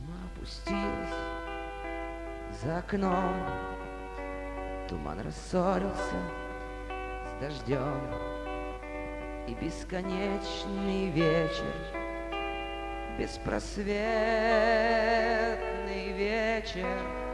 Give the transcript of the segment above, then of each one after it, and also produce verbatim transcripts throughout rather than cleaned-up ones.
Тьма опустилась за окном, туман рассорился с дождем, и бесконечный вечер, беспросветный вечер.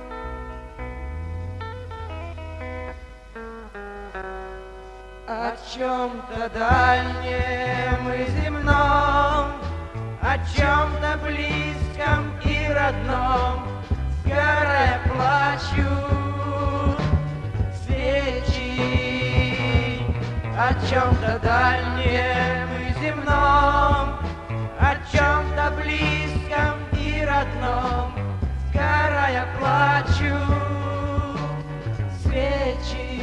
О чем-то дальнем и земном, о чем-то близком и родном, сгорая плачут свечи. О чем-то дальнем и земном, о чем-то близком и родном, сгорая плачут свечи.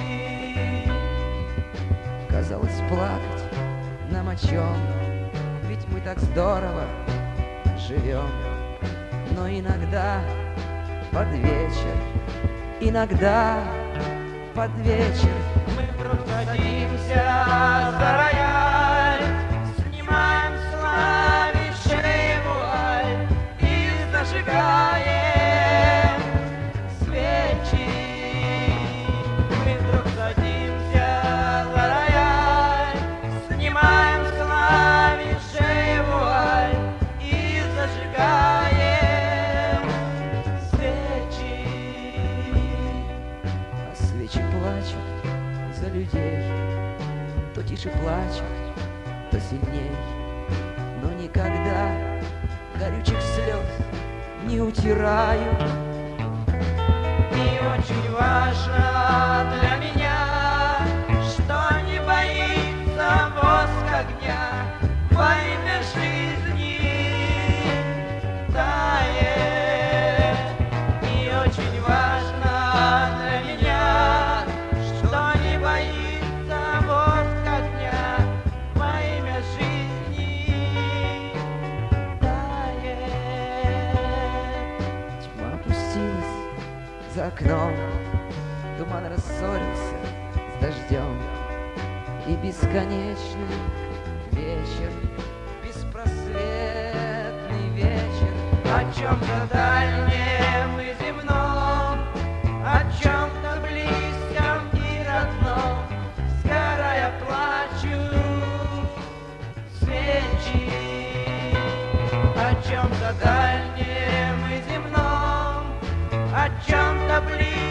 Казалось, плакать нам о чем, ведь мы так здорово живем. Но иногда под вечер, иногда под вечер мы вдруг садимся за рояль, снимаем с клавишей вуаль и зажигаем свечи. Мы вдруг садимся за рояль, снимаем с клавишей вуаль и зажигаем свечи. А свечи плачут за людей, то тише плачут, то сильней, но никогда горючих слез не утираю. И очень важно для меня, что не боится воск огня, во имя жизни тает. И очень важно для меня, что не боится воск огня, во имя жизни тает. Тьма опустилась за окном, туман рассорился с дождем, и бесконечный вечер, беспросветный вечер. О чем-то дальнем и земном, о чем-то близком и родном, сгорая плачут свечи. О чем-то дальнем и земном, о чем-то близком